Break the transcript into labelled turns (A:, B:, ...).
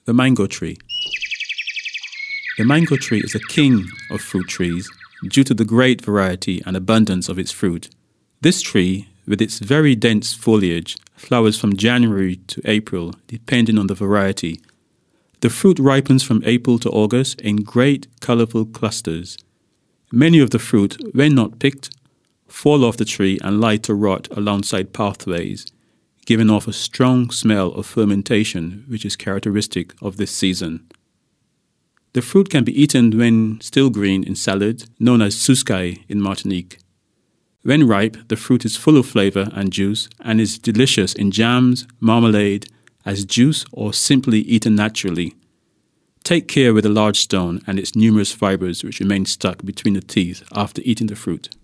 A: The mango tree. The mango tree is a king of fruit trees due to the great variety and abundance of its fruit. This tree, with its very dense foliage, flowers from January to April, depending on the variety. The fruit ripens from April to August in great colorful clusters. Many of the fruit, when not picked, fall off the tree and lie to rot alongside pathways, giving off a strong smell of fermentation which is characteristic of this season. The fruit can be eaten when still green in salad, known as suskai in Martinique. When ripe, the fruit is full of flavor and juice and is delicious in jams, marmalade, as juice or simply eaten naturally. Take care with a large stone and its numerous fibers which remain stuck between the teeth after eating the fruit.